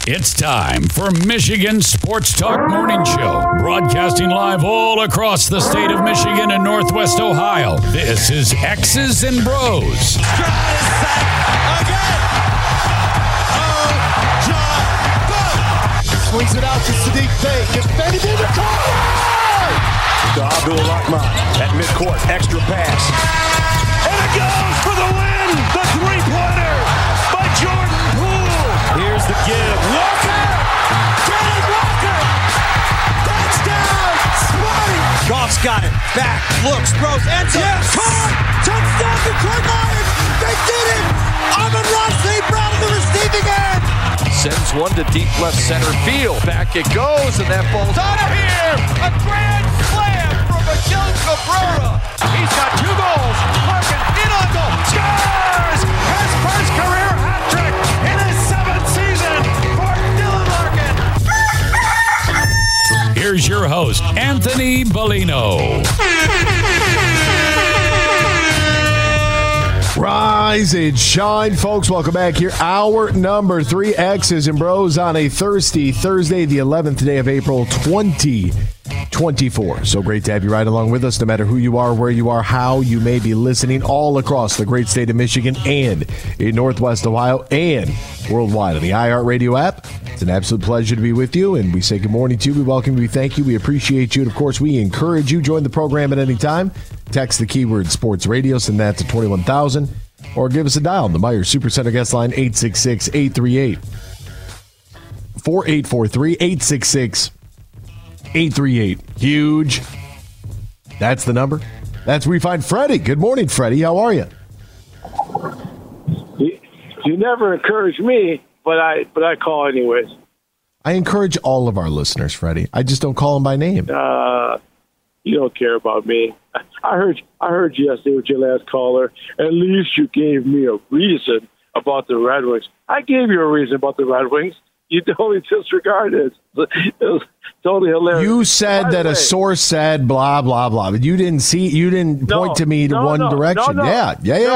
It's time for Michigan Sports Talk Morning Show, broadcasting live all across the state of Michigan and Northwest Ohio. This is X's and Bros. Stroud is sacked again. Oh, John Buck. Swings it out to Sadiq Bey. Gets Benny to the corner. To Abdul-Rahman at midcourt. Extra pass. And it goes for the win. The three-pointer by Jordan Poole. Here's the give. Walker. Kenneth Walker. Touchdown. Spike. Goff's got it. Back. Looks. Throws. Ends up. Yes. Caught. Touchdown to Detroit Lions. They did it. Amon-Ra St. Brown on the receiving end. Sends one to deep left center field. Back it goes, and that ball's out of here. A grand slam from Miguel Cabrera. He's got 2 goals. Larkin in on goal. Scores! His first career hat trick in his 7th season for Dylan Larkin. Here's your host, Anthony Bellino. Rise and shine, folks. Welcome back here. Hour number 3, X's and Bros on a Thursday, the 11th day of April, 2024. So great to have you right along with us, no matter who you are, where you are, how you may be listening, all across the great state of Michigan and in Northwest Ohio and worldwide on the iHeartRadio app. It's an absolute pleasure to be with you, and we say good morning to you. We welcome you. We thank you. We appreciate you. And, of course, we encourage you. Join the program at any time. Text the keyword sports radio, send that to 21,000, or give us a dial on the Meijer Supercenter guest line, 866-838-4843, 866-838. Huge. That's the number. That's where we find Freddie. Good morning, Freddie. How are you? You never encourage me, but I call anyways. I encourage all of our listeners, Freddie. I just don't call them by name. You don't care about me. I heard you yesterday with your last caller. At least you gave me a reason about the Red Wings. I gave you a reason about the Red Wings. You totally disregarded it. It was totally hilarious. You said that a source said blah blah blah, but you didn't point to me to one direction. No. Yeah.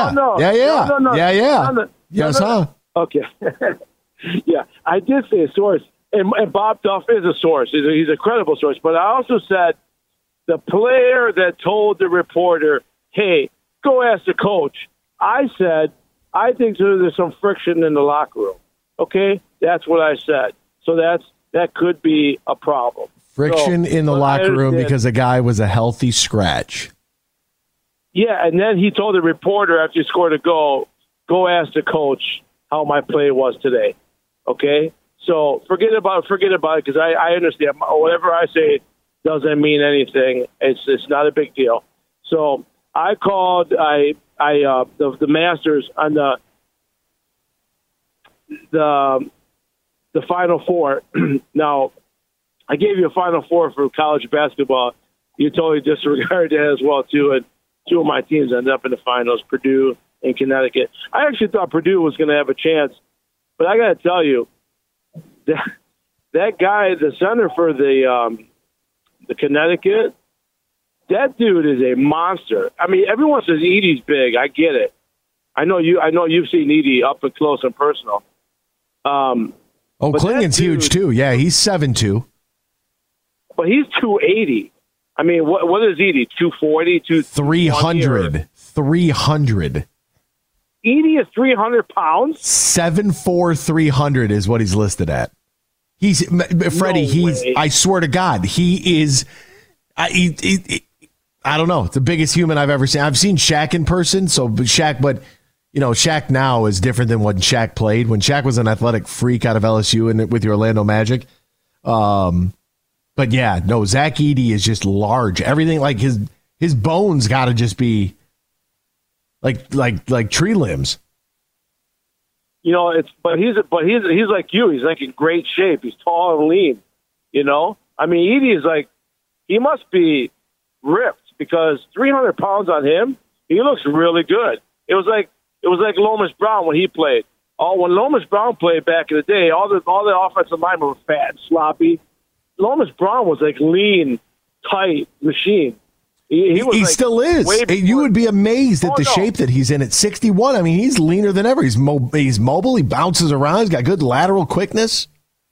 Yes, huh? Okay. Yeah, I did say a source, and Bob Duff is a source. He's a credible source. But I also said the player that told the reporter, "Hey, go ask the coach." I said, I think there's some friction in the locker room. Okay, that's what I said. So that could be a problem. Friction in the locker room because a guy was a healthy scratch. Yeah, and then he told the reporter after he scored a goal, "Go ask the coach how my play was today." Okay, so forget about it because I understand. Whatever I say doesn't mean anything. It's not a big deal. So I called the Masters on the Final Four. Now, I gave you a Final Four for college basketball. You totally disregarded that as well too. And 2 of my teams ended up in the finals, Purdue and Connecticut. I actually thought Purdue was going to have a chance, but I got to tell you, that guy, the center for the Connecticut, that dude is a monster. I mean, everyone says Edey's big. I get it. I know you've seen Edey up and close and personal. Klingon's huge too. Yeah, he's 7'2". But he's 280. I mean, what is Edey? 240, 300. 300. Edey is 300 pounds? 7'4", 300 is what he's listed at. He's Freddie. I swear to God, he is. I don't know. It's the biggest human I've ever seen. I've seen Shaq in person. Shaq now is different than when Shaq played. When Shaq was an athletic freak out of LSU and with the Orlando Magic. But yeah, no, Zach Edey is just large. Everything like his bones got to just be like tree limbs. You know, he's like you. He's like in great shape. He's tall and lean. You know, I mean, Edey is like, he must be ripped because 300 pounds on him, he looks really good. It was like Lomas Brown when he played. When Lomas Brown played back in the day, all the offensive linemen were fat and sloppy. Lomas Brown was like lean, tight machine. He still is. You would be amazed at the shape that he's in at 61. I mean, he's leaner than ever. He's mobile. He bounces around. He's got good lateral quickness.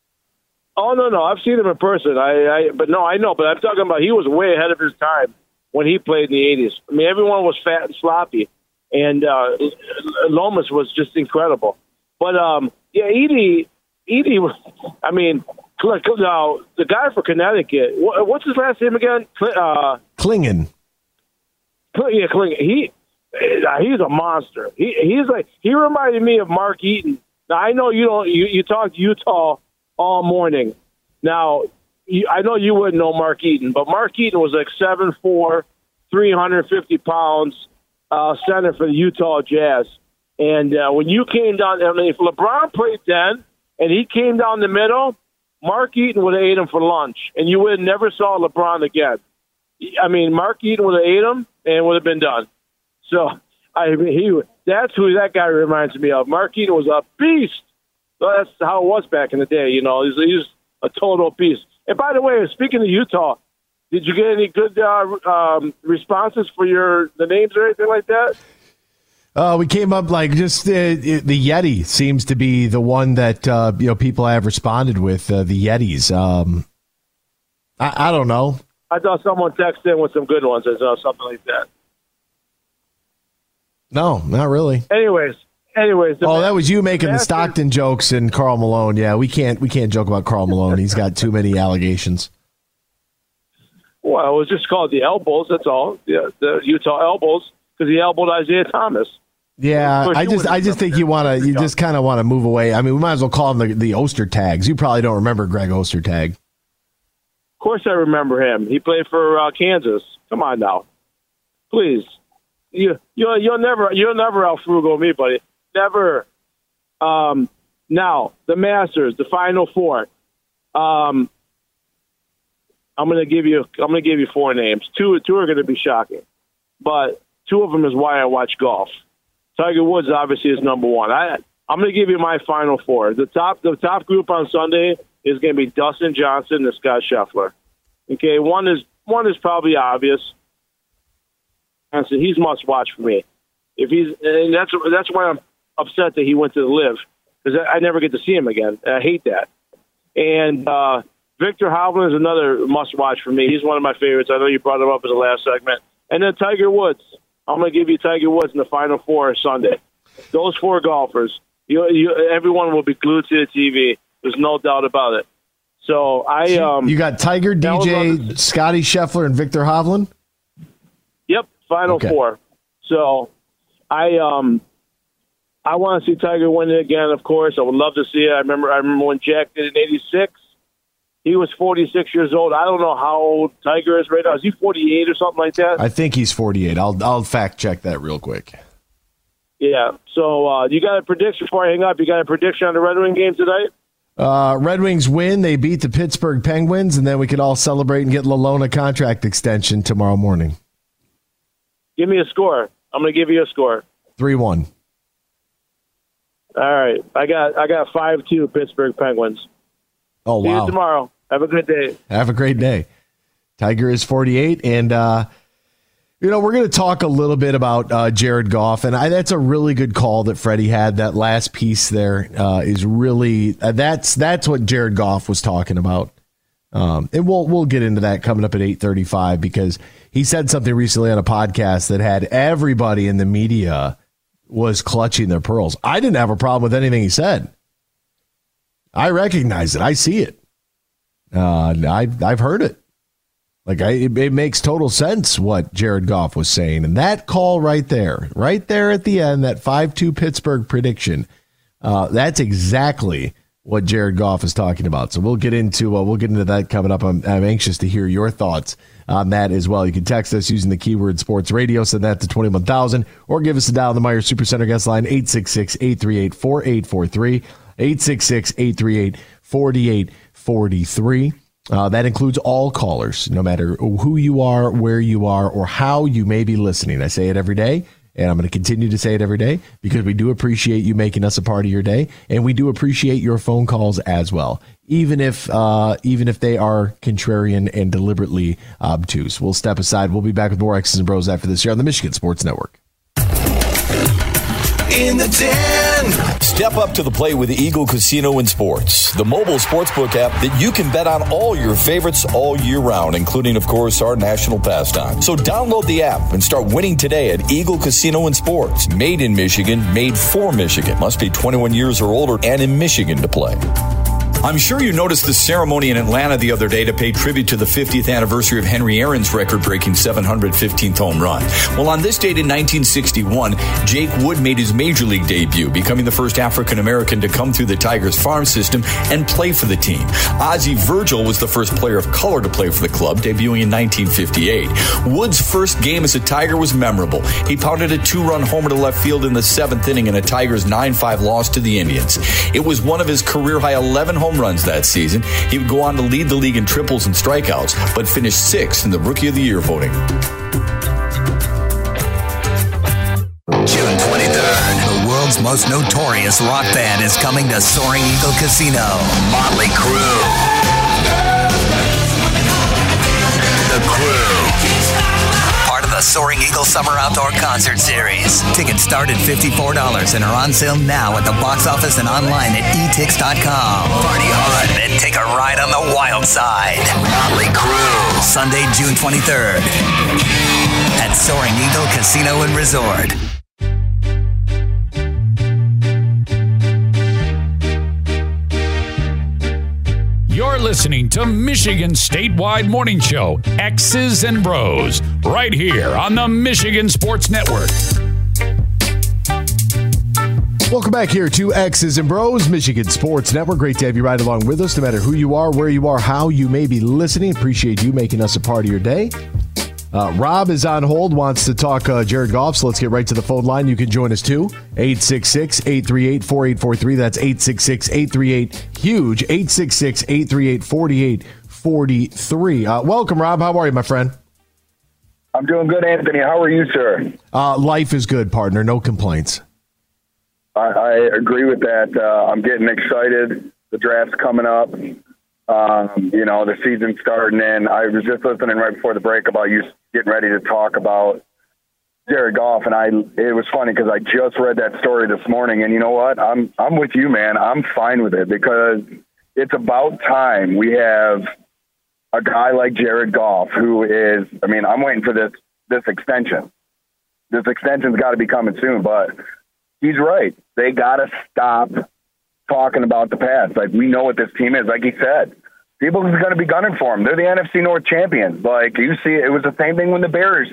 Oh, no. I've seen him in person. I know. But I'm talking about he was way ahead of his time when he played in the 80s. I mean, everyone was fat and sloppy, and Lomas was just incredible. But, Edie, I mean, now, the guy for Connecticut, what's his last name again? Klingon. Yeah, Klingon. He's a monster. He reminded me of Mark Eaton. Now, I know you talked Utah all morning. Now, I know you wouldn't know Mark Eaton, but Mark Eaton was like 7'4", 350 pounds, center for the Utah Jazz. And when you came down, I mean, if LeBron played then and he came down the middle, Mark Eaton would have ate him for lunch, and you would have never saw LeBron again. I mean, Mark Eaton would have ate him and would have been done. So, that's who that guy reminds me of. Mark Eaton was a beast. Well, that's how it was back in the day. You know, he's a total beast. And by the way, speaking of Utah, did you get any good responses for the names or anything like that? We came up like just the Yeti seems to be the one that people have responded with. The Yetis. I don't know. I thought someone texted in with some good ones or something like that. No, not really. Anyways. That was you making the Stockton jokes and Karl Malone. Yeah, we can't joke about Karl Malone. He's got too many allegations. Well, it was just called the elbows. That's all. Yeah, the Utah elbows because he elbowed Isaiah Thomas. Yeah, I just think you just kind of want to move away. I mean, we might as well call him the Ostertags. You probably don't remember Greg Ostertag. Of course, I remember him. He played for Kansas. Come on now, please. You'll never out frugal me, buddy. Never. Now the Masters, the Final Four. I'm gonna give you 4 names. Two are gonna be shocking, but 2 of them is why I watch golf. Tiger Woods obviously is number 1. I'm gonna give you my Final 4. The top group on Sunday is gonna be Dustin Johnson and Scott Scheffler. Okay, one is probably obvious. And so he's must watch for me. And that's why I'm upset that he went to the Live, because I never get to see him again. I hate that. And Victor Hovland is another must watch for me. He's one of my favorites. I know you brought him up in the last segment. And then Tiger Woods. I'm going to give you Tiger Woods in the Final 4 Sunday. Those 4 golfers, everyone will be glued to the TV. There's no doubt about it. So you got Tiger, DJ, Scotty Scheffler, and Victor Hovland. Yep. Final 4. So I want to see Tiger win it again, of course. I would love to see it. I remember when Jack did it in 86. He was 46 years old. I don't know how old Tiger is right now. Is he 48 or something like that? I think he's 48. I'll fact check that real quick. Yeah. So you got a prediction before I hang up? You got a prediction on the Red Wing game tonight? Red Wings win. They beat the Pittsburgh Penguins, and then we could all celebrate and get Lalona contract extension tomorrow morning. Give me a score. I'm going to give you a score. 3-1. All right. I got 5-2 Pittsburgh Penguins. Oh, wow. See you tomorrow. Have a good day. Have a great day. Tiger is 48, and we're going to talk a little bit about Jared Goff, and that's a really good call that Freddie had. That last piece there is really that's what Jared Goff was talking about. And we'll get into that coming up at 8:35, because he said something recently on a podcast that had everybody in the media was clutching their pearls. I didn't have a problem with anything he said. I recognize it. I see it. I've heard it. It makes total sense what Jared Goff was saying. And that call right there at the end, that 5-2 Pittsburgh prediction, that's exactly what Jared Goff is talking about. So we'll get into that coming up. I'm anxious to hear your thoughts on that as well. You can text us using the keyword sports radio, send that to 21,000, or give us a dial on the Meijer Supercenter guest line, 866-838-4843, 866-838-4843. That includes all callers, no matter who you are, where you are, or how you may be listening. I say it every day, and I'm going to continue to say it every day, because we do appreciate you making us a part of your day, and we do appreciate your phone calls as well, even if they are contrarian and deliberately obtuse. We'll step aside. We'll be back with more X's and Bros after this here on the Michigan Sports Network. in the Den. Step up to the plate with Eagle Casino and Sports, the mobile sportsbook app that you can bet on all your favorites all year round, including, of course, our national pastime. So download the app and start winning today at Eagle Casino and Sports. Made in Michigan, made for Michigan. Must be 21 years or older and in Michigan to play. I'm sure you noticed the ceremony in Atlanta the other day to pay tribute to the 50th anniversary of Henry Aaron's record-breaking 715th home run. Well, on this date in 1961, Jake Wood made his major league debut, becoming the first African-American to come through the Tigers farm system and play for the team. Ozzie Virgil was the first player of color to play for the club, debuting in 1958. Wood's first game as a Tiger was memorable. He pounded a 2-run homer to left field in the 7th inning in a Tigers 9-5 loss to the Indians. It was one of his career-high 11 home runs that season. He would go on to lead the league in triples and strikeouts, but finished 6th in the Rookie of the Year voting. June 23rd, the world's most notorious rock band is coming to Soaring Eagle Casino. Motley Crue. The Crew. Part of the Soaring Eagle Summer Outdoor Concert Series. Tickets start at $54 and are on sale now at the box office and online at etix.com. Party hard and take a ride on the wild side. Motley Crue. Sunday, June 23rd at Soaring Eagle Casino and Resort. You're listening to Michigan's statewide morning show, X's and Bros, right here on the Michigan Sports Network. Welcome back here to X's and Bros, Michigan Sports Network. Great to have you right along with us, no matter who you are, where you are, how you may be listening. Appreciate you making us a part of your day. Rob is on hold, wants to talk Jared Goff, so let's get right to the phone line. You can join us too, 866-838-4843. That's 866-838-HUGE, 866-838-4843. Welcome, Rob. How are you, my friend? I'm doing good, Anthony. How are you, sir? Life is good, partner. No complaints. I agree with that. I'm getting excited. The draft's coming up. The season's starting, and I was just listening right before the break about you getting ready to talk about Jared Goff, and it was funny because I just read that story this morning, and you know what? I'm with you, man. I'm fine with it because it's about time we have a guy like Jared Goff who is, I'm waiting for this extension. This extension's got to be coming soon, but he's right. They got to stop talking about the past. Like, we know what this team is. Like he said, people are going to be gunning for them. They're the NFC North champions. Like, you see, it was the same thing when the Bears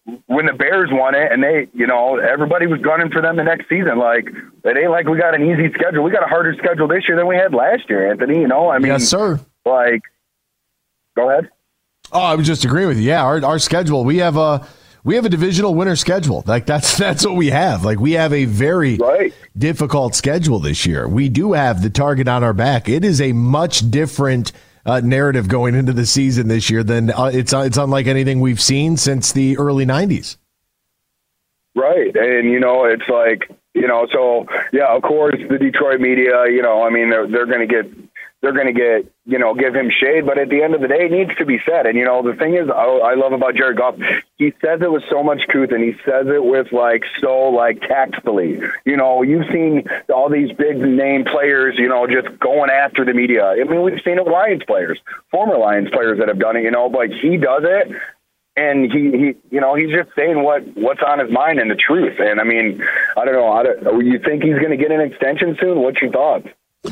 won it, and they, everybody was gunning for them the next season. Like, it ain't like we got an easy schedule. We got a harder schedule this year than we had last year, Anthony. Yes, sir. Like, go ahead. Oh, I was just agreeing with you. Yeah, our schedule, we have a divisional winner schedule. Like, that's what we have. Like, we have a very difficult schedule this year. We do have the target on our back. It is a much different narrative going into the season this year than it's unlike anything we've seen since the early 90s. Right. And, it's like, so, yeah, of course, the Detroit media, they're going to get, give him shade. But at the end of the day, it needs to be said. And, the thing is, I love about Jared Goff, he says it with so much truth, and he says it with, tactfully. You've seen all these big name players, just going after the media. We've seen it with Lions players, former Lions players that have done it, but he does it. And he he's just saying what's on his mind and the truth. And I don't know. You think he's going to get an extension soon? What's your thoughts?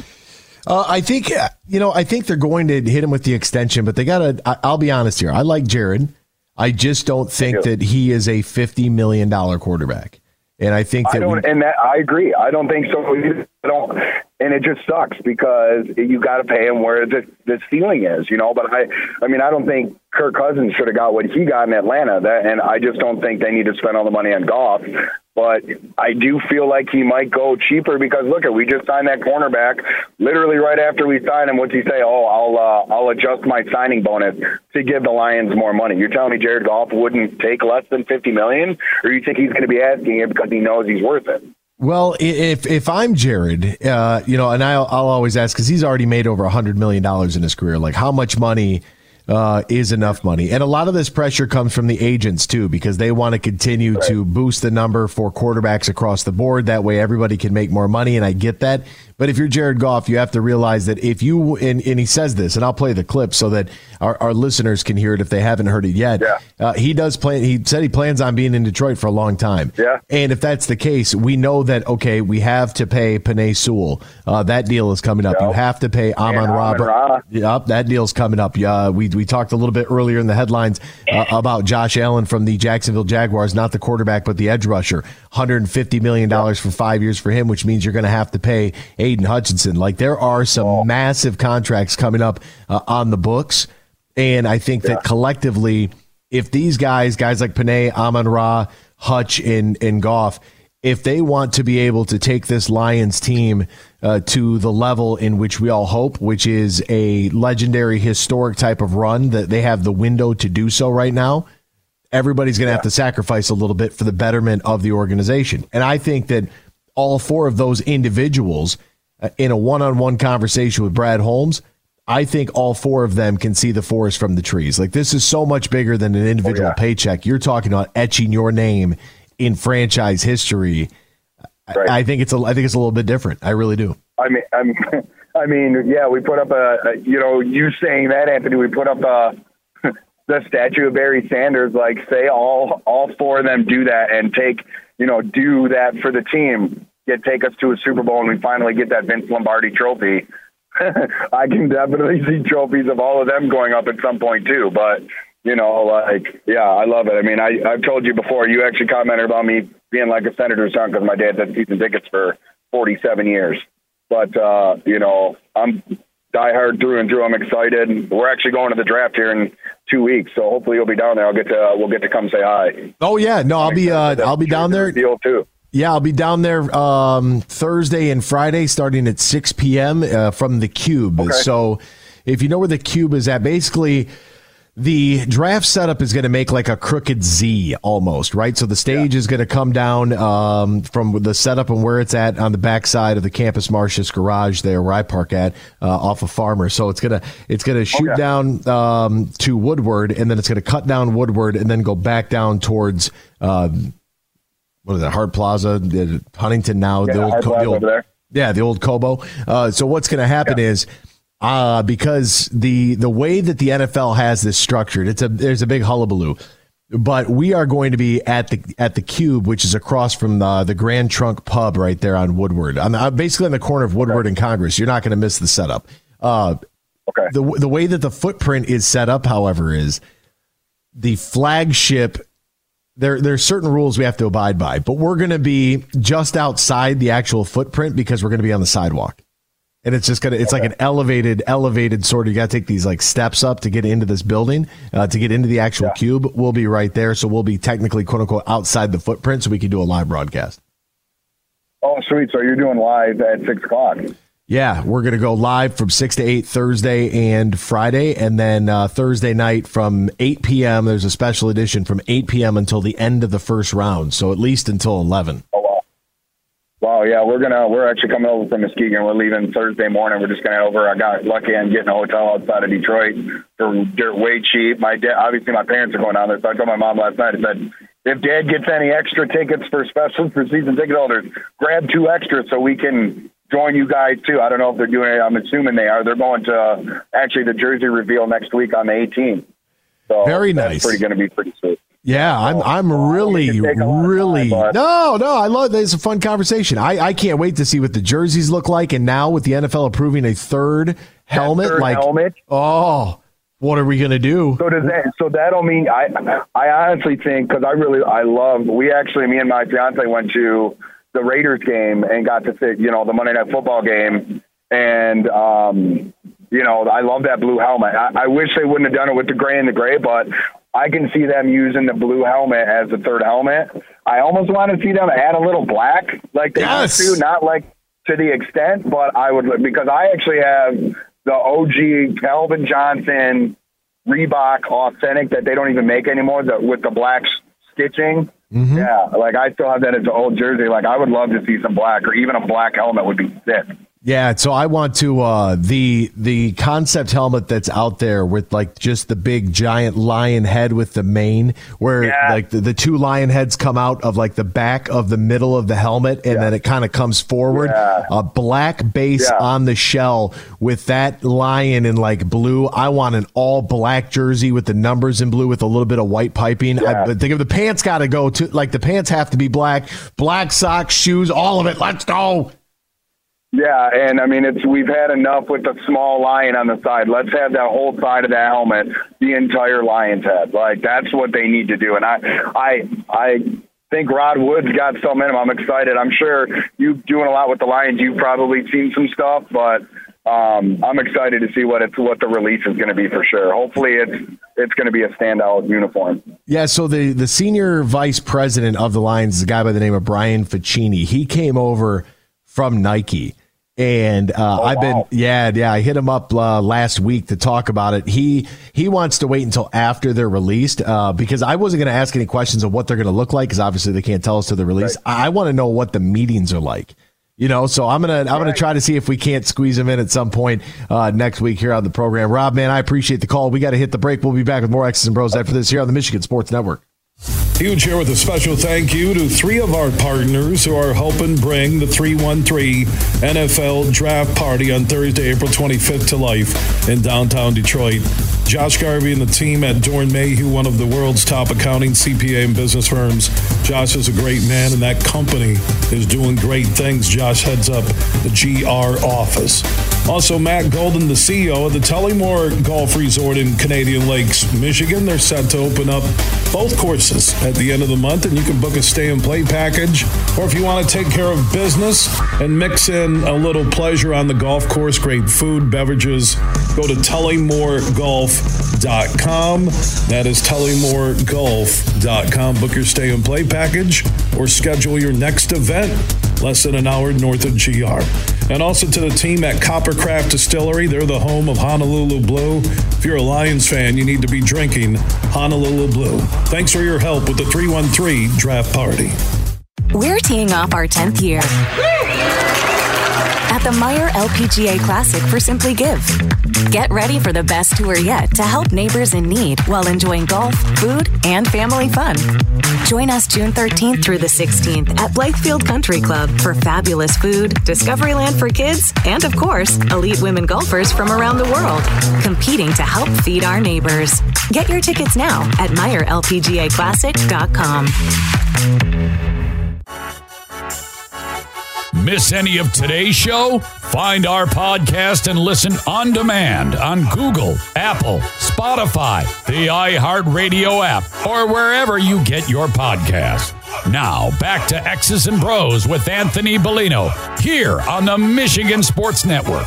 I think they're going to hit him with the extension, but they got to, I'll be honest here. I like Jared. I just don't think that he is a $50 million quarterback. And I think that I agree. I don't think so. And it just sucks because you got to pay him where the ceiling is, But I don't think Kirk Cousins should have got what he got in Atlanta. And I just don't think they need to spend all the money on Goff. But I do feel like he might go cheaper because we just signed that cornerback literally right after we signed him. What's he say? Oh, I'll adjust my signing bonus to give the Lions more money. You're telling me Jared Goff wouldn't take less than $50 million, or you think he's going to be asking it because he knows he's worth it? Well, if I'm Jared, and I'll always ask because he's already made over $100 million in his career. Like, how much money is enough money. And a lot of this pressure comes from the agents, too, because they want to continue to boost the number for quarterbacks across the board. That way everybody can make more money, and I get that. But if you're Jared Goff, you have to realize that if you, and he says this, and I'll play the clip so that our listeners can hear it if they haven't heard it yet. Yeah. He said he plans on being in Detroit for a long time. Yeah. And if that's the case, we know that, okay, we have to pay Penei Sewell. That deal is coming up. Yep. You have to pay Amon-Ra. Yep, that deal's coming up. We talked a little bit earlier in the headlines about Josh Allen from the Jacksonville Jaguars, not the quarterback, but the edge rusher. $150 million for 5 years for him, which means you're going to have to pay Aiden Hutchinson. Like, there are some massive contracts coming up on the books. And I think that collectively, if these guys like Penei, Amon-Ra, Hutch, and Goff, if they want to be able to take this Lions team to the level in which we all hope, which is a legendary, historic type of run, that they have the window to do so right now, everybody's going to have to sacrifice a little bit for the betterment of the organization. And I think that all four of those individuals in a one-on-one conversation with Brad Holmes, I think all four of them can see the forest from the trees. Like, this is so much bigger than an individual paycheck. You're talking about etching your name in franchise history. Right. I think it's a little bit different. I really do. I mean, yeah, we put up you saying that, Anthony, we put up the statue of Barry Sanders. Like, say all four of them do that and do that for the team. Take us to a Super Bowl and we finally get that Vince Lombardi trophy. I can definitely see trophies of all of them going up at some point too. But, I love it. I mean, I've told you before, you actually commented about me being like a Senator's son because my dad had season tickets for 47 years. But, I'm diehard through and through. I'm excited. We're actually going to the draft here in 2 weeks. So hopefully you'll be down there. We'll get to come say hi. Oh yeah. No, I'll be down there. Deal too. Yeah, I'll be down there Thursday and Friday starting at 6 p.m. From the Cube. Okay. So if you know where the Cube is at, basically the draft setup is going to make like a crooked Z almost, right? So the stage is going to come down from the setup and where it's at on the backside of the Campus Martius garage there where I park at off of Farmer. So it's gonna shoot down to Woodward, and then it's going to cut down Woodward and then go back down towards what is that? Hart Plaza, Huntington now. Yeah, the old Cobo. So what's going to happen is because the way that the NFL has this structured, there's a big hullabaloo. But we are going to be at the Cube, which is across from the Grand Trunk Pub right there on Woodward. I'm basically on the corner of Woodward and Congress. You're not going to miss the setup. The way that the footprint is set up, however, is the flagship. There's certain rules we have to abide by, but we're going to be just outside the actual footprint because we're going to be on the sidewalk. And it's just it's like an elevated sort of, you got to take these like steps up to get into this building, to get into the actual Cube. We'll be right there. So we'll be technically, quote unquote, outside the footprint so we can do a live broadcast. Oh, sweet. So you're doing live at 6 o'clock. Yeah, we're going to go live from 6 to 8 Thursday and Friday. And then Thursday night from 8 p.m., there's a special edition from 8 p.m. until the end of the first round. So at least until 11. Oh, wow. Wow, yeah, we're actually coming over from Muskegon. We're leaving Thursday morning. We're just going to over. I got lucky on getting a hotel outside of Detroit for dirt way cheap. My dad, obviously my parents are going down there. So I told my mom last night, I said, if Dad gets any extra tickets for season ticket holders, grab 2 extras so we can join you guys too. I don't know if they're doing it. I'm assuming they are. They're going to actually the jersey reveal next week on the 18th. So very nice. That's going to be pretty sweet. Yeah, I'm really. No, I love it. It's a fun conversation. I can't wait to see what the jerseys look like. And now with the NFL approving a third helmet, oh, what are we going to do? So that'll mean I honestly think, because me and my fiance went to the Raiders game and got to sit, the Monday Night Football game. And, I love that blue helmet. I wish they wouldn't have done it with the gray and the gray, but I can see them using the blue helmet as the third helmet. I almost want to see them add a little black like they used to, not like to the extent, but I would, because I actually have the OG Calvin Johnson Reebok Authentic that they don't even make anymore with the black stitching. Mm-hmm. Yeah, I still have that as an old jersey. I would love to see some black, or even a black helmet would be sick. Yeah, so I want to the concept helmet that's out there with like just the big giant lion head with the mane, where like the two lion heads come out of like the back of the middle of the helmet, and then it kind of comes forward. A black base on the shell with that lion in like blue. I want an all black jersey with the numbers in blue with a little bit of white piping. I think if the pants got to go to like the pants have to be black socks, shoes, all of it. Let's go. Yeah, and I mean, we've had enough with the small lion on the side. Let's have that whole side of that helmet, the entire lion's head. Like, that's what they need to do. And I think Rod Wood's got something in him. I'm excited. I'm sure you doing a lot with the Lions. You've probably seen some stuff, but I'm excited to see what the release is going to be for sure. Hopefully it's going to be a standout uniform. Yeah, so the senior vice president of the Lions is a guy by the name of Brian Ficini. He came over from Nike. And I hit him up last week to talk about it. He wants to wait until after they're released because I wasn't going to ask any questions of what they're going to look like because obviously they can't tell us till they're released. Right. I want to know what the meetings are like. So I'm gonna try to see if we can't squeeze him in at some point next week here on the program. Rob, man, I appreciate the call. We got to hit the break. We'll be back with more X's and Bros after this here on the Michigan Sports Network. Huge here with a special thank you to three of our partners who are helping bring the 313 NFL Draft Party on Thursday, April 25th to life in downtown Detroit. Josh Garvey and the team at Dorn Mayhew, one of the world's top accounting, CPA, and business firms. Josh is a great man, and that company is doing great things. Josh heads up the GR office. Also, Matt Golden, the CEO of the Tullymore Golf Resort in Canadian Lakes, Michigan. They're set to open up both courses at the end of the month, and you can book a stay-and-play package. Or if you want to take care of business and mix in a little pleasure on the golf course, great food, beverages, go to TullymoreGolf.com. That is TullymoreGolf.com. Book your stay-and-play package or schedule your next event less than an hour north of GR. And also to the team at Coppercraft Distillery. They're the home of Honolulu Blue. If you're a Lions fan, you need to be drinking Honolulu Blue. Thanks for your help with the 313 Draft Party. We're teeing off our 10th year at the Meijer LPGA Classic for Simply Give. Get ready for the best tour yet to help neighbors in need while enjoying golf, food, and family fun. Join us June 13th through the 16th at Blythefield Country Club for fabulous food, Discoveryland for kids, and of course, elite women golfers from around the world, competing to help feed our neighbors. Get your tickets now at MeijerLPGAClassic.com. Miss any of today's show? Find our podcast and listen on demand on Google, Apple, Spotify, the iHeartRadio app, or wherever you get your podcasts. Now, back to X's and Bros with Anthony Bellino here on the Michigan Sports Network.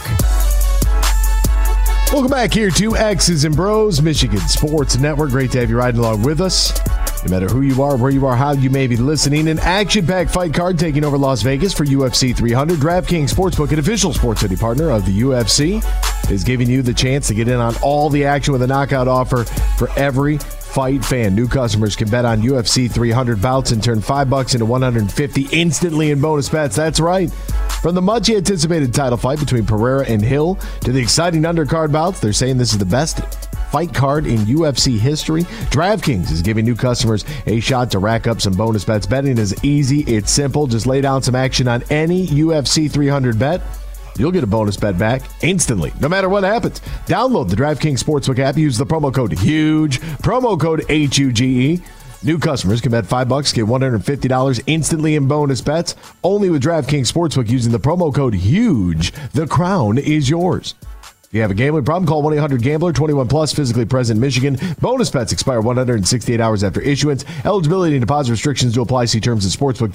Welcome back here to X's and Bros, Michigan Sports Network. Great to have you riding along with us. No matter who you are, where you are, how you may be listening, an action-packed fight card taking over Las Vegas for UFC 300. DraftKings Sportsbook, an official sports city partner of the UFC, is giving you the chance to get in on all the action with a knockout offer for every fight fan. New customers can bet on UFC 300 bouts and turn $5 into $150 instantly in bonus bets. That's right. From the much anticipated title fight between Pereira and Hill to the exciting undercard bouts, they're saying this is the best fight card in UFC history. DraftKings is giving new customers a shot to rack up some bonus bets. Betting is easy. It's simple. Just lay down some action on any UFC 300 bet. You'll get a bonus bet back instantly, no matter what happens. Download the DraftKings Sportsbook app. Use the promo code HUGE, promo code HUGE. New customers can bet $5, get $150 instantly in bonus bets. Only with DraftKings Sportsbook using the promo code HUGE. The crown is yours. If you have a gambling problem, call 1-800-GAMBLER, 21 plus, physically present in Michigan. Bonus bets expire 168 hours after issuance. Eligibility and deposit restrictions do apply. See terms at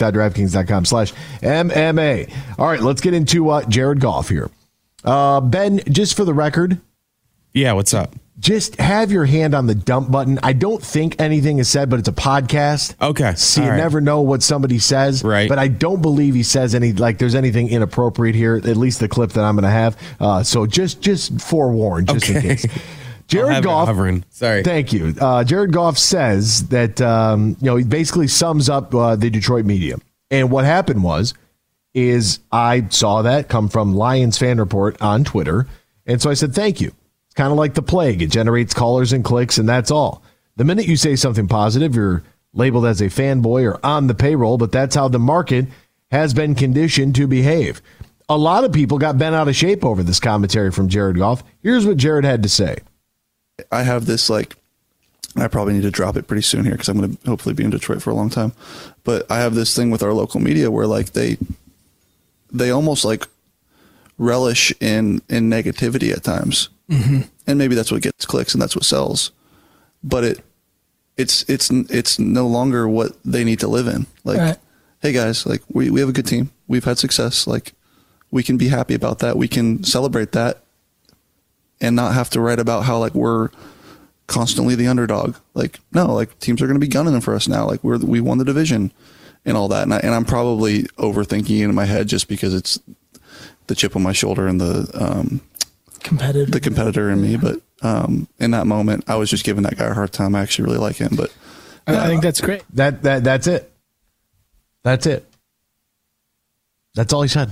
sportsbook.draftkings.com/MMA. All right, let's get into Jared Goff here. Ben, just for the record. Yeah, what's up? Just have your hand on the dump button. I don't think anything is said, but it's a podcast. Okay. So you never know what somebody says. Right. But I don't believe he says there's anything inappropriate here, at least the clip that I'm going to have. So just forewarned, just in case. Jared Goff. Sorry. Thank you. Jared Goff says that, he basically sums up the Detroit media. And what happened was is I saw that come from Lions Fan Report on Twitter. And so I said, thank you. It's kind of like the plague. It generates callers and clicks, and that's all. The minute you say something positive, you're labeled as a fanboy or on the payroll, but that's how the market has been conditioned to behave. A lot of people got bent out of shape over this commentary from Jared Goff. Here's what Jared had to say. I have this, I probably need to drop it pretty soon here because I'm going to hopefully be in Detroit for a long time. But I have this thing with our local media where they almost relish in negativity at times. Mm-hmm. And maybe that's what gets clicks and that's what sells. But it's no longer what they need to live in. Right. Hey guys, we have a good team. We've had success. We can be happy about that. We can celebrate that and not have to write about how we're constantly the underdog. No, teams are going to be gunning them for us now. We won the division and all that. And I'm probably overthinking it in my head just because it's the chip on my shoulder and the competitor in me. But in that moment, I was just giving that guy a hard time. I actually really like him, but I think that's great. That's it. That's it. That's all he said.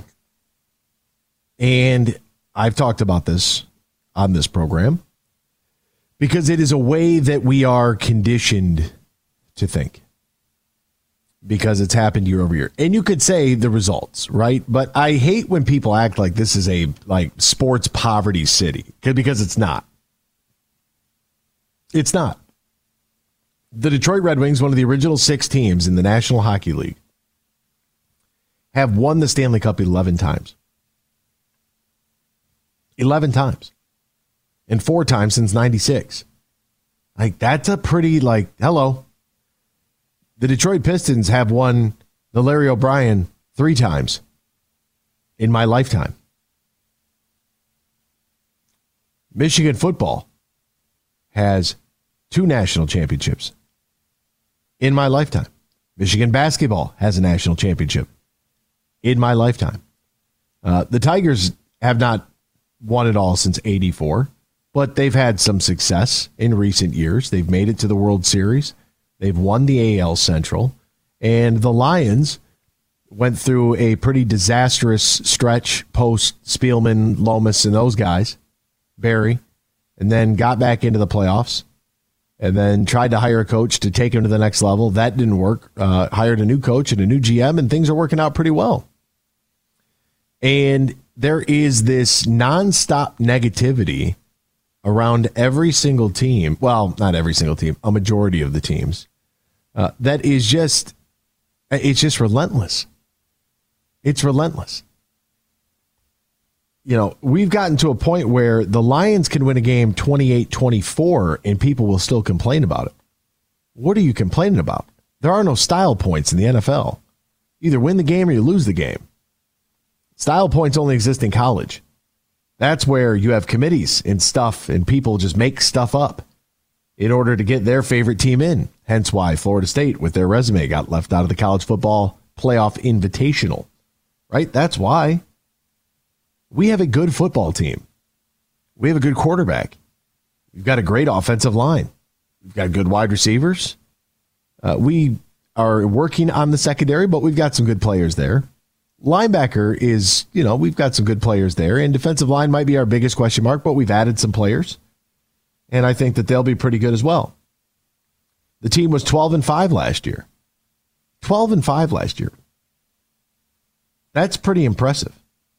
And I've talked about this on this program because it is a way that we are conditioned to think because it's happened year over year. And you could say the results, right? But I hate when people act like this is a sports poverty city because it's not. It's not. The Detroit Red Wings, one of the original 6 teams in the National Hockey League, have won the Stanley Cup 11 times. 11 times. And 4 times since 96. That's a pretty, hello. The Detroit Pistons have won the Larry O'Brien 3 times in my lifetime. Michigan football has 2 national championships in my lifetime. Michigan basketball has a national championship in my lifetime. The Tigers have not won it all since '84, but they've had some success in recent years. They've made it to the World Series. They've won the AL Central. And the Lions went through a pretty disastrous stretch post Spielman, Lomas, and those guys, Barry, and then got back into the playoffs and then tried to hire a coach to take him to the next level. That didn't work. Hired a new coach and a new GM, and things are working out pretty well. And there is this nonstop negativity around every single team. Well, not every single team, a majority of the teams. That is just, it's just relentless. It's relentless. We've gotten to a point where the Lions can win a game 28-24 and people will still complain about it. What are you complaining about? There are no style points in the NFL. You either win the game or you lose the game. Style points only exist in college. That's where you have committees and stuff and people just make stuff up in order to get their favorite team in. Hence why Florida State, with their resume, got left out of the college football playoff invitational. Right? That's why. We have a good football team. We have a good quarterback. We've got a great offensive line. We've got good wide receivers. We are working on the secondary, but we've got some good players there. Linebacker is, we've got some good players there. And defensive line might be our biggest question mark, but we've added some players. And I think that they'll be pretty good as well. The team was 12-5 last year. 12-5 last year. That's pretty impressive.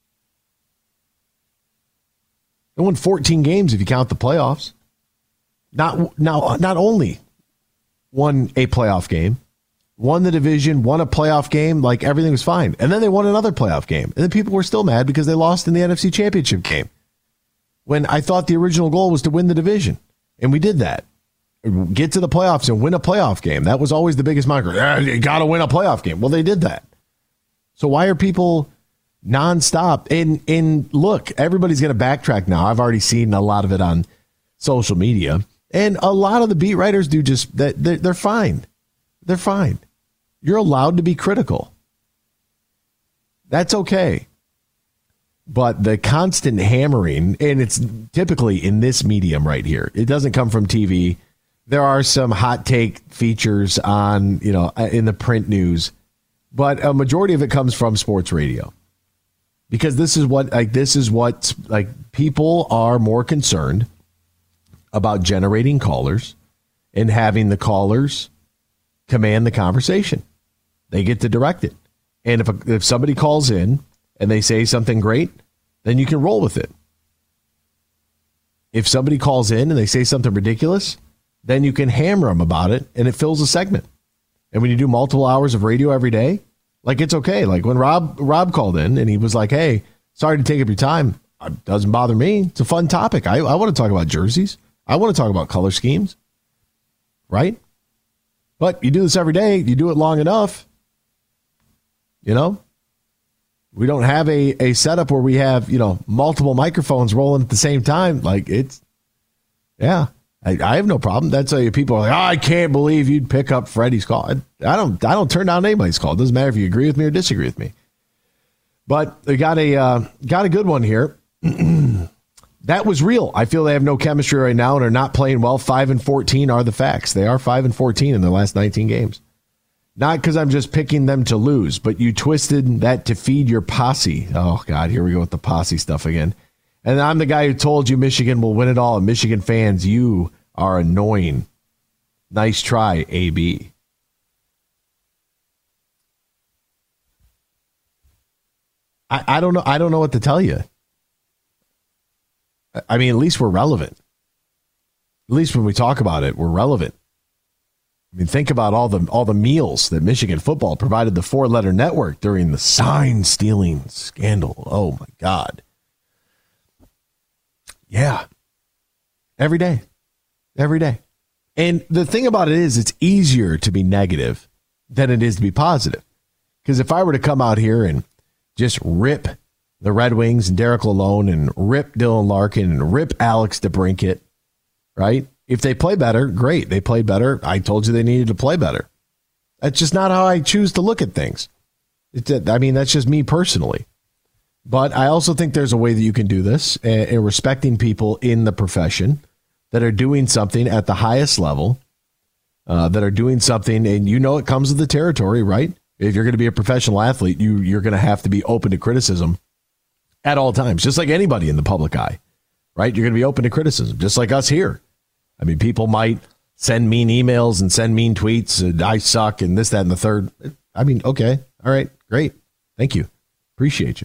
They won 14 games if you count the playoffs. Not only won a playoff game, won the division, won a playoff game, everything was fine. And then they won another playoff game. And then people were still mad because they lost in the NFC Championship game. When I thought the original goal was to win the division. And we did that. Get to the playoffs and win a playoff game. That was always the biggest moniker. You got to win a playoff game. Well, they did that. So why are people nonstop? And look, everybody's going to backtrack now. I've already seen a lot of it on social media. And a lot of the beat writers do just that. They're fine. They're fine. You're allowed to be critical. That's okay. But the constant hammering, and it's typically in this medium right here. It doesn't come from TV. There are some hot take features on, in the print news. but a majority of it comes from sports radio. Because this is what people are more concerned about generating callers and having the callers command the conversation. They get to direct it. And if somebody calls in and they say something great, then you can roll with it. If somebody calls in and they say something ridiculous, then you can hammer them about it and it fills a segment. And when you do multiple hours of radio every day, like, it's okay. Like when Rob called in and he was like, hey, sorry to take up your time. It doesn't bother me. It's a fun topic. I want to talk about jerseys. I want to talk about color schemes. Right? But you do this every day. You do it long enough. You know? We don't have a setup where we have, multiple microphones rolling at the same time. Like, it's, yeah. I have no problem. That's why people are like, I can't believe you'd pick up Freddie's call. I don't turn down anybody's call. It doesn't matter if you agree with me or disagree with me. But we got a good one here. That was real. I feel they have no chemistry right now and are not playing well. 5-14 are the facts. They are 5-14 in their last 19 games. Not because I'm just picking them to lose, but you twisted that to feed your posse. Oh, God, here we go with the posse stuff again. And I'm the guy who told you Michigan will win it all. And Michigan fans, you are annoying. Nice try, AB. I don't know. I don't know what to tell you. I mean, at least we're relevant. At least when we talk about it, we're relevant. I mean, think about all the meals that Michigan football provided the four-letter network during the sign-stealing scandal. Oh, my God. Yeah. Every day. Every day. And the thing about it is, it's easier to be negative than it is to be positive. Because if I were to come out here and just rip the Red Wings and Derek Lalonde and rip Dylan Larkin and rip Alex DeBrincat, right? If they play better, great. They played better. I told you they needed to play better. That's just not how I choose to look at things. That's just me personally. But I also think there's a way that you can do this and respecting people in the profession that are doing something at the highest level, that are doing something, and it comes with the territory, right? If you're going to be a professional athlete, you're going to have to be open to criticism at all times, just like anybody in the public eye, right? You're going to be open to criticism, just like us here. I mean, people might send mean emails and send mean tweets, and I suck, and this, that, and the third. I mean, okay, all right, great. Thank you. Appreciate you.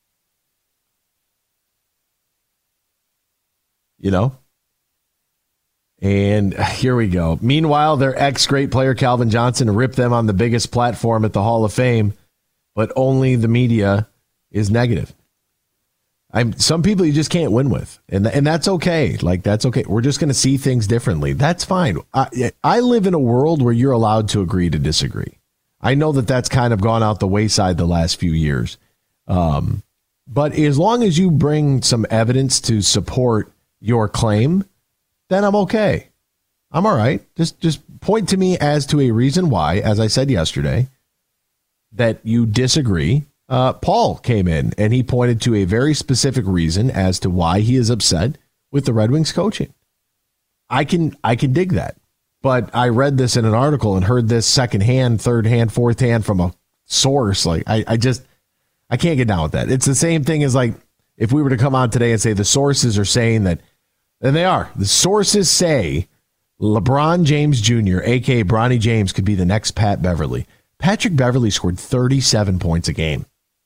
And here we go. Meanwhile, their ex-great player Calvin Johnson ripped them on the biggest platform at the Hall of Fame, but only the media is negative. Some people you just can't win with, and that's okay. Like, that's okay. We're just going to see things differently. That's fine. I live in a world where you're allowed to agree to disagree. I know that that's kind of gone out the wayside the last few years. But as long as you bring some evidence to support your claim, then I'm okay. I'm all right. Just point to me as to a reason why, as I said yesterday, that you disagree. Paul came in and he pointed to a very specific reason as to why he is upset with the Red Wings coaching. I can dig that. But I read this in an article and heard this secondhand, third hand, fourth hand from a source. Like, I can't get down with that. It's the same thing as, like, if we were to come on today and say the sources are saying that, and they are. The sources say LeBron James Jr., a.k.a. Bronny James, could be the next Pat Beverly. Patrick Beverly scored 37 points a game.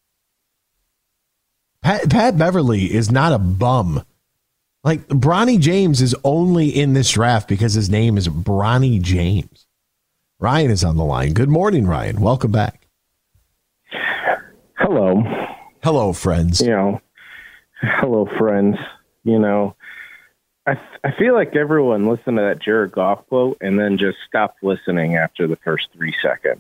Pat Beverly is not a bum. Like, Bronny James is only in this draft because his name is Bronny James. Ryan is on the line. Good morning, Ryan. Welcome back. Hello. Hello, friends. Hello, friends. I feel like everyone listened to that Jared Goff quote and then just stopped listening after the first 3 seconds.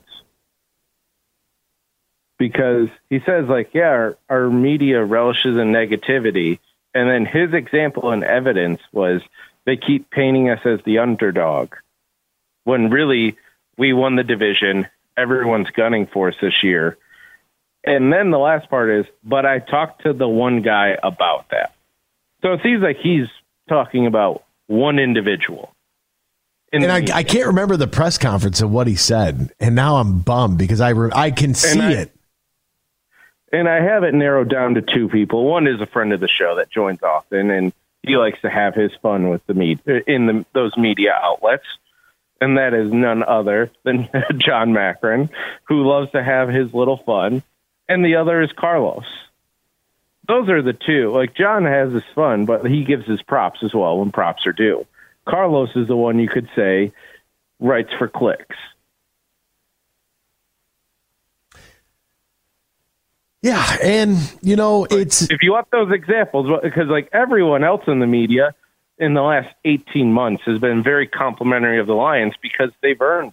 Because he says, like, yeah, our media relishes in negativity. And then his example and evidence was they keep painting us as the underdog. When really we won the division, everyone's gunning for us this year. And then the last part is, but I talked to the one guy about that. So it seems like he's talking about one individual. And I can't remember the press conference of what he said, and now I'm bummed because I can see it. And I have it narrowed down to two people. One is a friend of the show that joins often, and he likes to have his fun with the media in those media outlets. And that is none other than John Macron, who loves to have his little fun. And the other is Carlos. Those are the two. Like, John has his fun, but he gives his props as well when props are due. Carlos is the one you could say writes for clicks. Yeah, and, it's... If you want those examples, because, like, everyone else in the media in the last 18 months has been very complimentary of the Lions because they've earned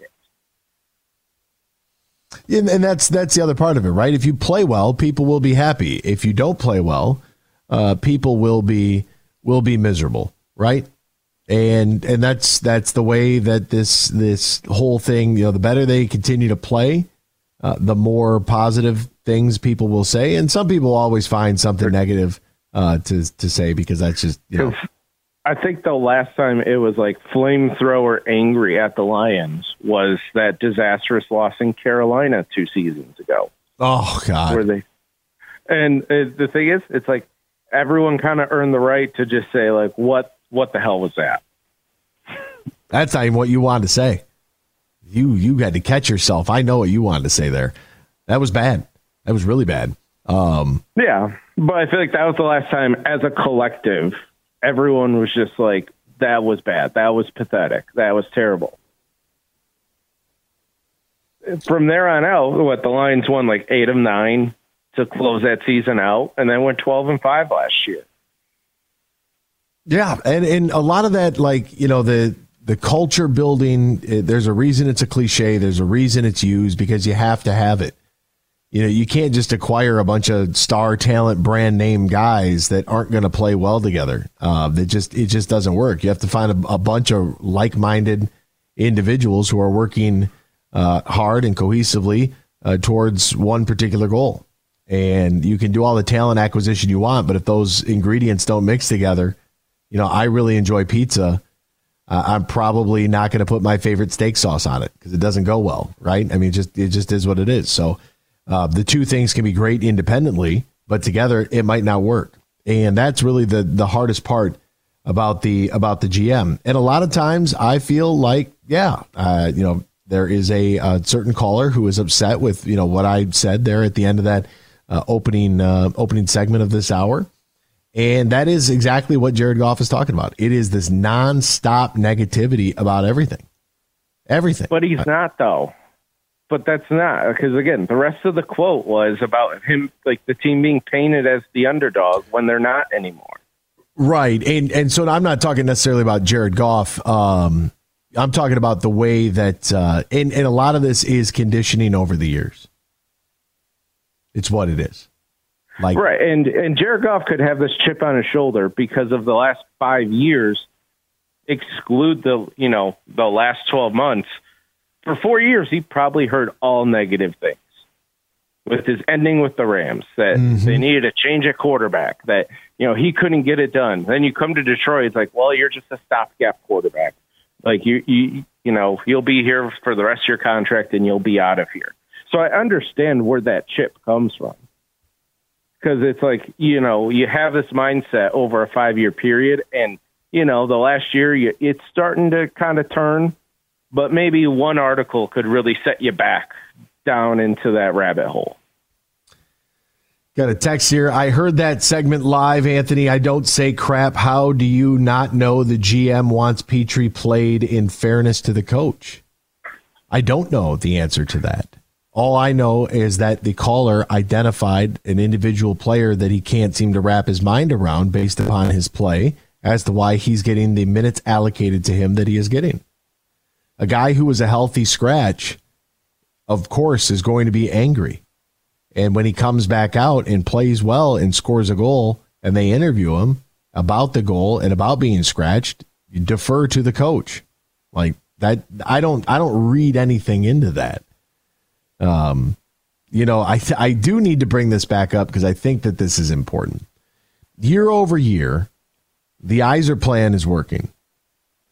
it. And that's the other part of it, right? If you play well, people will be happy. If you don't play well, people will be miserable, right? And that's the way that this whole thing, the better they continue to play, the more positive things people will say. And some people always find something negative to say, because that's just, I think the last time it was like flamethrower angry at the Lions was that disastrous loss in Carolina 2 seasons ago. Oh, God. And the thing is, it's like everyone kind of earned the right to just say, like, what the hell was that? That's not even what you wanted to say. You had to catch yourself. I know what you wanted to say there. That was bad. That was really bad. Yeah, but I feel like that was the last time as a collective everyone was just like, that was bad. That was pathetic. That was terrible. From there on out, the Lions won like 8 of 9 to close that season out, and then went 12-5 last year. Yeah, and a lot of that, like, the culture building, there's a reason it's a cliche. There's a reason it's used, because you have to have it. You can't just acquire a bunch of star talent brand name guys that aren't going to play well together. It just doesn't work. You have to find a bunch of like-minded individuals who are working hard and cohesively towards one particular goal. And you can do all the talent acquisition you want, but if those ingredients don't mix together, I really enjoy pizza. I'm probably not going to put my favorite steak sauce on it because it doesn't go well, right? I mean, it just is what it is. So the two things can be great independently, but together it might not work. And that's really the hardest part about the GM. And a lot of times I feel like, there is a certain caller who is upset with, what I said there at the end of that opening segment of this hour. And that is exactly what Jared Goff is talking about. It is this nonstop negativity about everything. Everything. But he's not, though. But that's not, because, again, the rest of the quote was about him, like the team being painted as the underdog when they're not anymore. Right. And so I'm not talking necessarily about Jared Goff. I'm talking about the way that, and a lot of this is conditioning over the years. It's what it is. Like, right. And Jared Goff could have this chip on his shoulder because of the last 5 years, exclude the last 12 months. For 4 years, he probably heard all negative things. With his ending with the Rams, that they needed a change at quarterback, that, he couldn't get it done. Then you come to Detroit, it's like, well, you're just a stopgap quarterback. Like, you'll be here for the rest of your contract and you'll be out of here. So I understand where that chip comes from. Because it's like, you have this mindset over a 5-year period, and, the last year it's starting to kind of turn, but maybe one article could really set you back down into that rabbit hole. Got a text here. I heard that segment live, Anthony. I don't say crap. How do you not know the GM wants Petrie played in fairness to the coach? I don't know the answer to that. All I know is that the caller identified an individual player that he can't seem to wrap his mind around based upon his play as to why he's getting the minutes allocated to him that he is getting. A guy who was a healthy scratch, of course, is going to be angry. And when he comes back out and plays well and scores a goal and they interview him about the goal and about being scratched, you defer to the coach. Like that, I don't read anything into that. I do need to bring this back up because I think that this is important. Year over year, the Iser plan is working.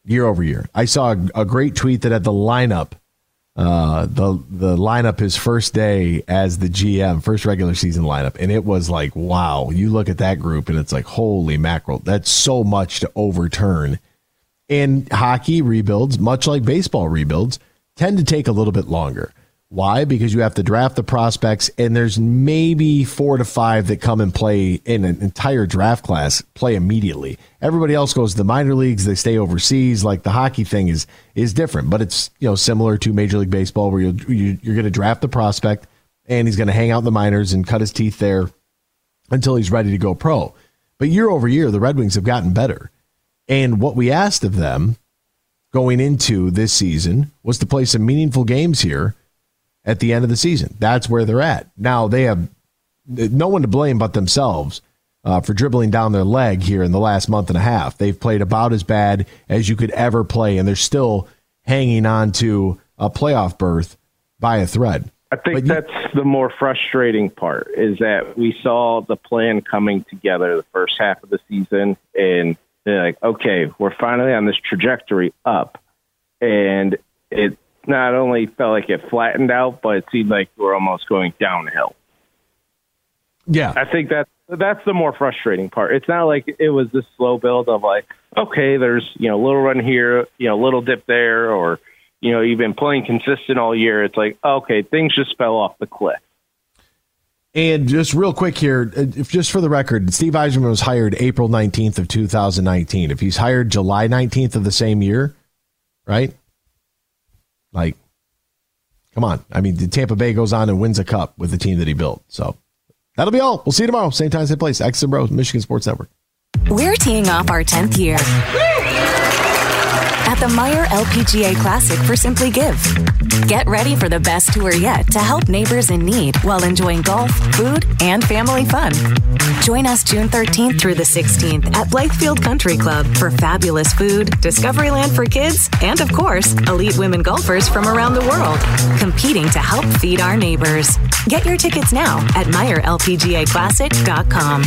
year over year. I saw a great tweet that had the lineup, the lineup his first day as the GM, first regular season lineup, and it was like, wow. You look at that group, and it's like, holy mackerel, that's so much to overturn. And hockey rebuilds, much like baseball rebuilds, tend to take a little bit longer. Why? Because you have to draft the prospects, and there's maybe 4 to 5 that come and play in an entire draft class, play immediately. Everybody else goes to the minor leagues. They stay overseas. Like the hockey thing is different, but it's similar to Major League Baseball, where you're going to draft the prospect, and he's going to hang out in the minors and cut his teeth there until he's ready to go pro. But year over year, the Red Wings have gotten better. And what we asked of them going into this season was to play some meaningful games here at the end of the season. That's where they're at. Now, they have no one to blame but themselves for dribbling down their leg here in the last month and a half. They've played about as bad as you could ever play, and they're still hanging on to a playoff berth by a thread. I think that's the more frustrating part, is that we saw the plan coming together the first half of the season, and they're like, okay, we're finally on this trajectory up, and it not only felt like it flattened out, but it seemed like we're almost going downhill. Yeah. I think that's the more frustrating part. It's not like it was this slow build of like, okay, there's, a little run here, little dip there, or, you've been playing consistent all year. It's like, okay, things just fell off the cliff. And just real quick here, just for the record, Steve Yzerman was hired April 19th of 2019. If he's hired July 19th of the same year, right? Like, come on. I mean, Tampa Bay goes on and wins a cup with the team that he built. So that'll be all. We'll see you tomorrow. Same time, same place. X and Bros, Michigan Sports Network. We're teeing off our 10th year at the Meijer LPGA Classic for Simply Give. Get ready for the best tour yet to help neighbors in need while enjoying golf, food, and family fun. Join us June 13th through the 16th at Blythefield Country Club for fabulous food, Discoveryland for kids, and of course, elite women golfers from around the world, competing to help feed our neighbors. Get your tickets now at MeijerLPGAClassic.com.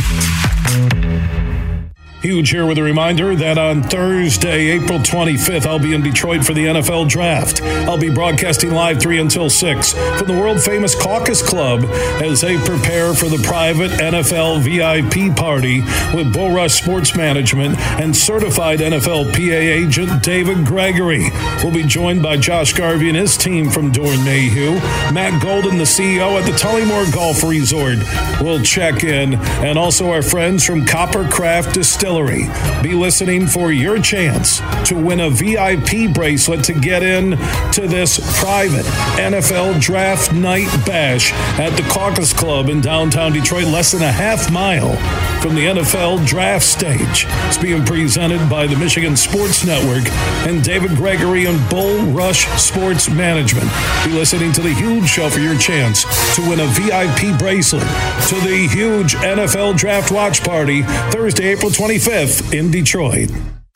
Huge here with a reminder that on Thursday, April 25th, I'll be in Detroit for the NFL Draft. I'll be broadcasting live 3 until 6 from the world-famous Caucus Club as they prepare for the private NFL VIP party with Bull Rush Sports Management and certified NFL PA agent David Gregory. We'll be joined by Josh Garvey and his team from Doran Mayhew. Matt Golden, the CEO at the Tullymore Golf Resort, will check in, and also our friends from Coppercraft Distillery. Be listening for your chance to win a VIP bracelet to get in to this private NFL Draft Night Bash at the Caucus Club in downtown Detroit, less than a half mile from the NFL Draft Stage. It's being presented by the Michigan Sports Network and David Gregory and Bull Rush Sports Management. Be listening to the Huge Show for your chance to win a VIP bracelet to the huge NFL Draft Watch Party Thursday, April 25th in Detroit.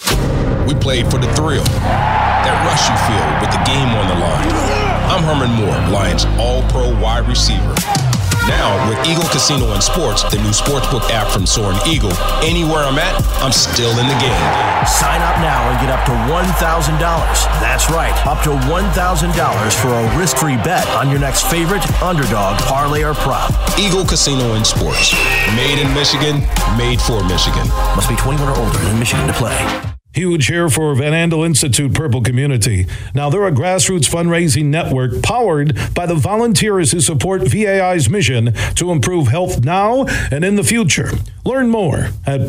We played for the thrill, that rush you feel with the game on the line. I'm Herman Moore, Lions All-Pro wide receiver. Now, with Eagle Casino and Sports, the new sportsbook app from Soaring Eagle, anywhere I'm at, I'm still in the game. Sign up now and get up to $1,000. That's right, up to $1,000 for a risk-free bet on your next favorite underdog, parlay, or prop. Eagle Casino and Sports. Made in Michigan, made for Michigan. Must be 21 or older in Michigan to play. Huge here for Van Andel Institute Purple Community. Now, they're a grassroots fundraising network powered by the volunteers who support VAI's mission to improve health now and in the future. Learn more at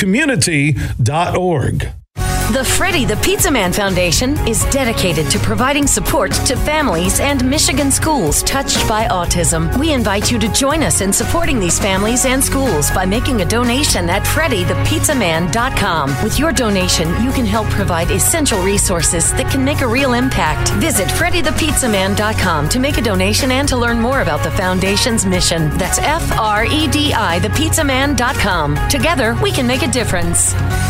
purplecommunity.org. The Freddie the Pizza Man Foundation is dedicated to providing support to families and Michigan schools touched by autism. We invite you to join us in supporting these families and schools by making a donation at FreddieThePizzaMan.com. With your donation, you can help provide essential resources that can make a real impact. Visit FreddieThePizzaMan.com to make a donation and to learn more about the foundation's mission. That's FREDI, thepizzaman.com. Together, we can make a difference.